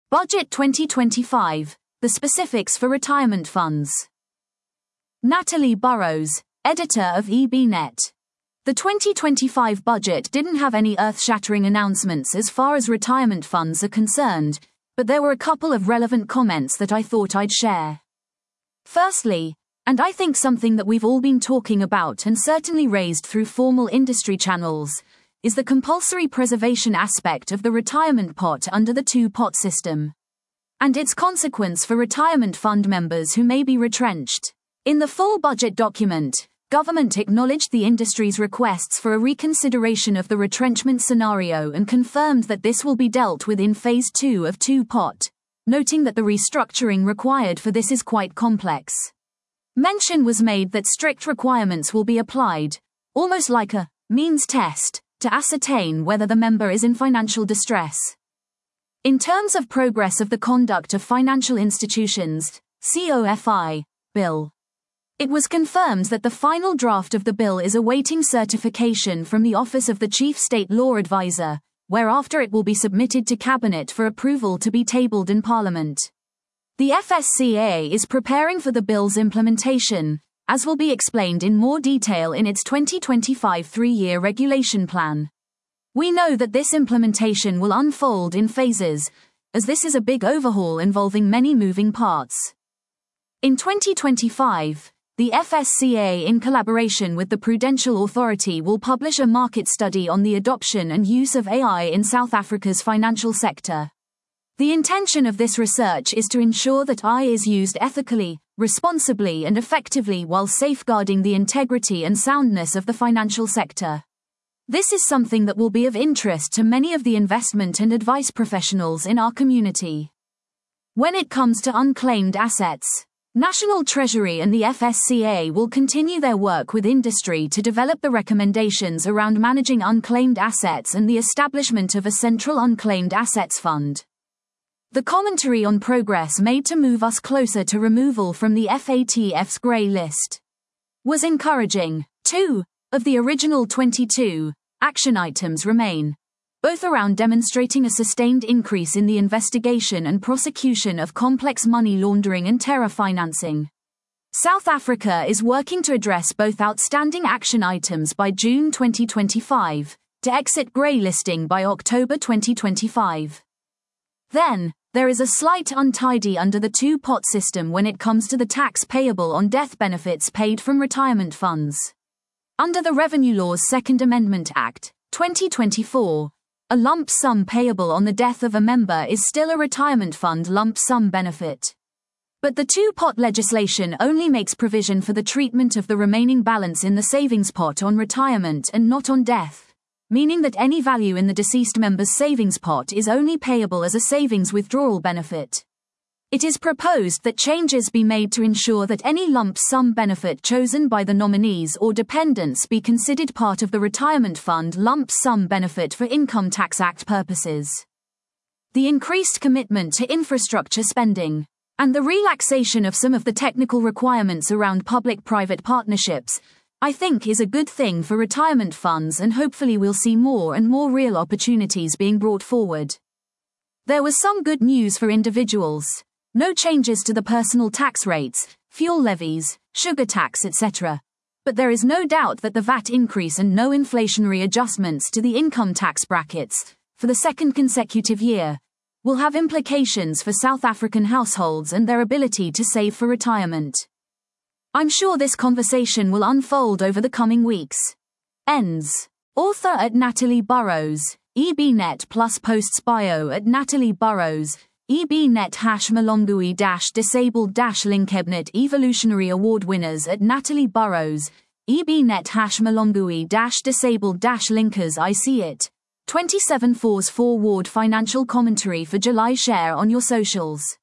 Budget 2025, the specifics for retirement funds. Natalie Burrows, editor of EBNet. The 2025 budget didn't have any earth-shattering announcements as far as retirement funds are concerned, but there were a couple of relevant comments that I thought I'd share. Firstly, and I think something that we've all been talking about and certainly raised through formal industry channels, is the compulsory preservation aspect of the retirement pot under the two-pot system, and its consequence for retirement fund members who may be retrenched. In the full budget document, government acknowledged the industry's requests for a reconsideration of the retrenchment scenario and confirmed that this will be dealt with in Phase 2 of two-pot, noting that the restructuring required for this is quite complex. Mention was made that strict requirements will be applied, almost like a means test, to ascertain whether the member is in financial distress. In terms of progress of the Conduct of Financial Institutions, COFI, bill, it was confirmed that the final draft of the bill is awaiting certification from the Office of the Chief State Law Advisor, whereafter it will be submitted to Cabinet for approval to be tabled in Parliament. The FSCA is preparing for the bill's implementation, as will be explained in more detail in its 2025 three-year regulation plan. We know that this implementation will unfold in phases, as this is a big overhaul involving many moving parts. In 2025, the FSCA, in collaboration with the Prudential Authority, will publish a market study on the adoption and use of AI in South Africa's financial sector. The intention of this research is to ensure that AI is used ethically, responsibly and effectively while safeguarding the integrity and soundness of the financial sector. This is something that will be of interest to many of the investment and advice professionals in our community. When it comes to unclaimed assets, National Treasury and the FSCA will continue their work with industry to develop the recommendations around managing unclaimed assets and the establishment of a central unclaimed assets fund. The commentary on progress made to move us closer to removal from the FATF's grey list was encouraging. 2 of the original 22 action items remain, both around demonstrating a sustained increase in the investigation and prosecution of complex money laundering and terror financing. South Africa is working to address both outstanding action items by June 2025, to exit grey listing by October 2025. Then, there is a slight untidy under the two-pot system when it comes to the tax payable on death benefits paid from retirement funds. Under the Revenue Law's Second Amendment Act, 2024, a lump sum payable on the death of a member is still a retirement fund lump sum benefit. But the two-pot legislation only makes provision for the treatment of the remaining balance in the savings pot on retirement and not on death, meaning that any value in the deceased member's savings pot is only payable as a savings withdrawal benefit. It is proposed that changes be made to ensure that any lump sum benefit chosen by the nominees or dependents be considered part of the retirement fund lump sum benefit for Income Tax Act purposes. The increased commitment to infrastructure spending, and the relaxation of some of the technical requirements around public-private partnerships, I think is a good thing for retirement funds, and hopefully we'll see more and more real opportunities being brought forward. There was some good news for individuals. No changes to the personal tax rates, fuel levies, sugar tax, etc. But there is no doubt that the VAT increase and no inflationary adjustments to the income tax brackets, for the second consecutive year, will have implications for South African households and their ability to save for retirement. I'm sure this conversation will unfold over the coming weeks. Ends. Author at Natalie Burrows, EBNet plus posts bio at Natalie Burrows, EBNet #Malongui disabled Linkebnet Evolutionary Award winners at Natalie Burrows, EBNet #Malongui disabled linkers I see it. 27 Force Forward financial commentary for July. Share on your socials.